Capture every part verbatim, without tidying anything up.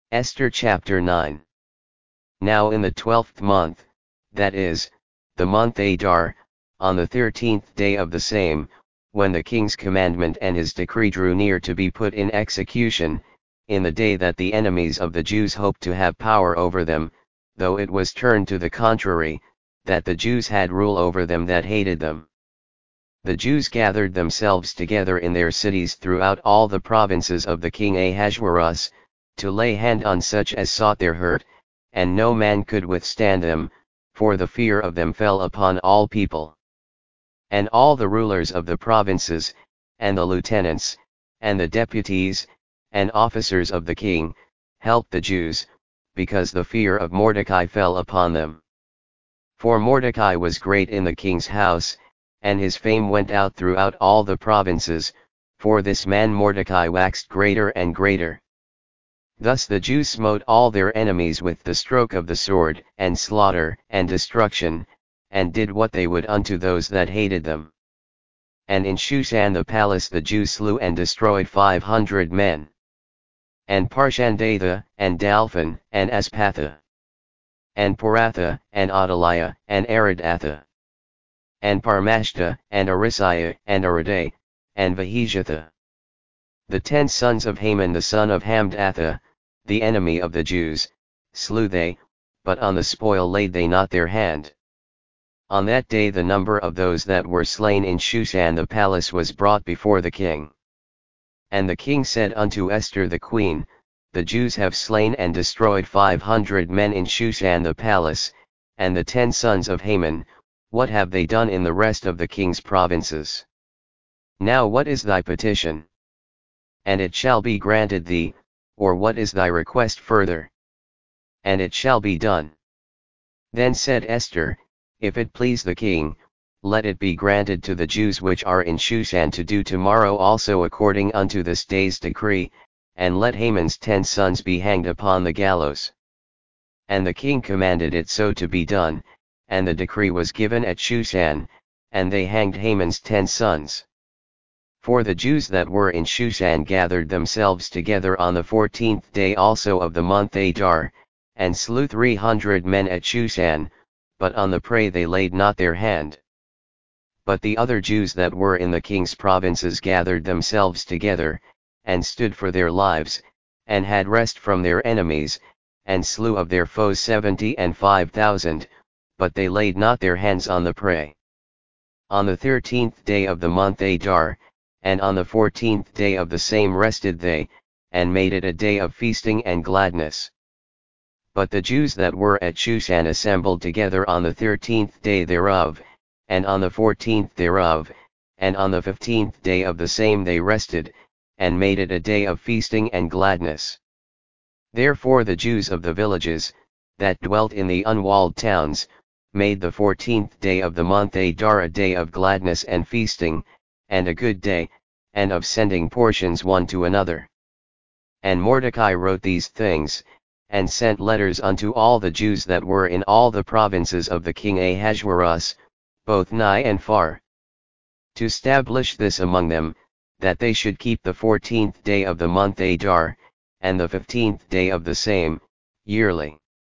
Esther chapter nine. Now in the twelfth month, that is, the month Adar, on the thirteenth day of the same, when the king's commandment and his decree drew near to be put in execution, in the day that the enemies of the Jews hoped to have power over them, though it was turned to the contrary, that the Jews had rule over them that hated them. The Jews gathered themselves together in their cities throughout all the provinces of the king Ahasuerus, to lay hand on such as sought their hurt, and no man could withstand them, for the fear of them fell upon all people. And all the rulers of the provinces, and the lieutenants, and the deputies, and officers of the king, helped the Jews, because the fear of Mordecai fell upon them. For Mordecai was great in the king's house, and his fame went out throughout all the provinces, for this man Mordecai waxed greater and greater. Thus the Jews smote all their enemies with the stroke of the sword, and slaughter, and destruction, and did what they would unto those that hated them. And in Shushan the palace the Jews slew and destroyed five hundred men. And Parshandatha, and Dalphon, and Aspatha, and Poratha, and Adaliah, and Aridatha, and Parmashta, and Arisiah, and Ariday, and Vahijatha. The ten sons of Haman the son of Hamdatha, the enemy of the Jews, slew they, but on the spoil laid they not their hand. On that day the number of those that were slain in Shushan the palace was brought before the king. And the king said unto Esther the queen, The Jews have slain and destroyed five hundred men in Shushan the palace, and the ten sons of Haman, what have they done in the rest of the king's provinces? Now what is thy petition? And it shall be granted thee, or what is thy request further? And it shall be done. Then said Esther, If it please the king, let it be granted to the Jews which are in Shushan to do tomorrow also according unto this day's decree, and let Haman's ten sons be hanged upon the gallows. And the king commanded it so to be done, and the decree was given at Shushan, and they hanged Haman's ten sons. For the Jews that were in Shushan gathered themselves together on the fourteenth day also of the month Adar, and slew three hundred men at Shushan, but on the prey they laid not their hand. But the other Jews that were in the king's provinces gathered themselves together, and stood for their lives, and had rest from their enemies, and slew of their foes seventy and five thousand, but they laid not their hands on the prey. On the thirteenth day of the month Adar, and on the fourteenth day of the same rested they, and made it a day of feasting and gladness. But the Jews that were at Shushan assembled together on the thirteenth day thereof, and on the fourteenth thereof, and on the fifteenth day of the same they rested, and made it a day of feasting and gladness. Therefore the Jews of the villages, that dwelt in the unwalled towns, made the fourteenth day of the month Adar a day of gladness and feasting, and a good day, and of sending portions one to another. And Mordecai wrote these things, and sent letters unto all the Jews that were in all the provinces of the king Ahasuerus, both nigh and far, to stablish this among them, that they should keep the fourteenth day of the month Adar, and the fifteenth day of the same, yearly,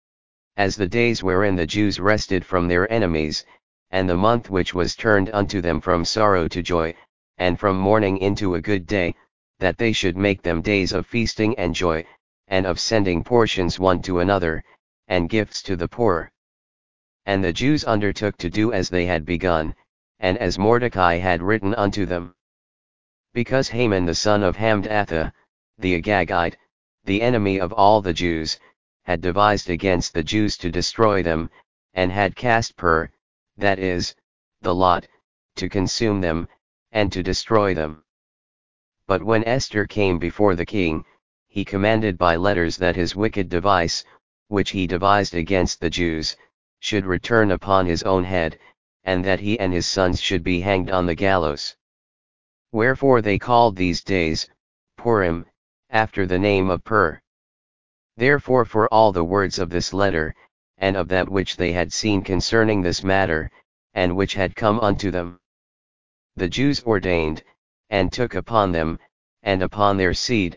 as the days wherein the Jews rested from their enemies, and the month which was turned unto them from sorrow to joy, and from mourning into a good day, that they should make them days of feasting and joy, and of sending portions one to another, and gifts to the poor. And the Jews undertook to do as they had begun, and as Mordecai had written unto them. Because Haman the son of Hamdatha, the Agagite, the enemy of all the Jews, had devised against the Jews to destroy them, and had cast pur, that is, the lot, to consume them, and to destroy them. But when Esther came before the king, he commanded by letters that his wicked device, which he devised against the Jews, should return upon his own head, and that he and his sons should be hanged on the gallows. Wherefore they called these days, Purim, after the name of Pur. Therefore for all the words of this letter, and of that which they had seen concerning this matter, and which had come unto them, the Jews ordained, and took upon them, and upon their seed,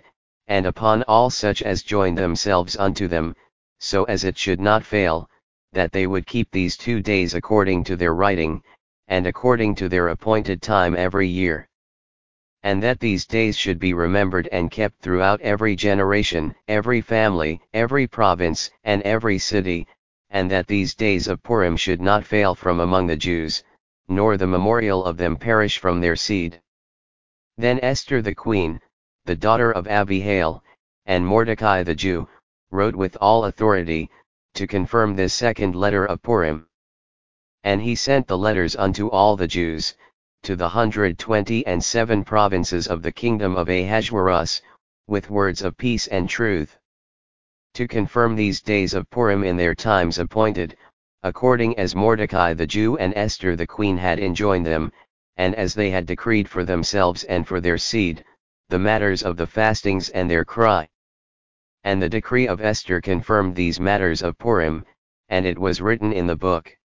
and upon all such as joined themselves unto them, so as it should not fail, that they would keep these two days according to their writing, and according to their appointed time every year. And that these days should be remembered and kept throughout every generation, every family, every province, and every city, and that these days of Purim should not fail from among the Jews, nor the memorial of them perish from their seed. Then Esther the queen, the daughter of Abihail, and Mordecai the Jew, wrote with all authority, to confirm this second letter of Purim. And he sent the letters unto all the Jews, to the hundred twenty and seven provinces of the kingdom of Ahasuerus, with words of peace and truth, to confirm these days of Purim in their times appointed, according as Mordecai the Jew and Esther the queen had enjoined them, and as they had decreed for themselves and for their seed, the matters of the fastings and their cry. And the decree of Esther confirmed these matters of Purim, and it was written in the book.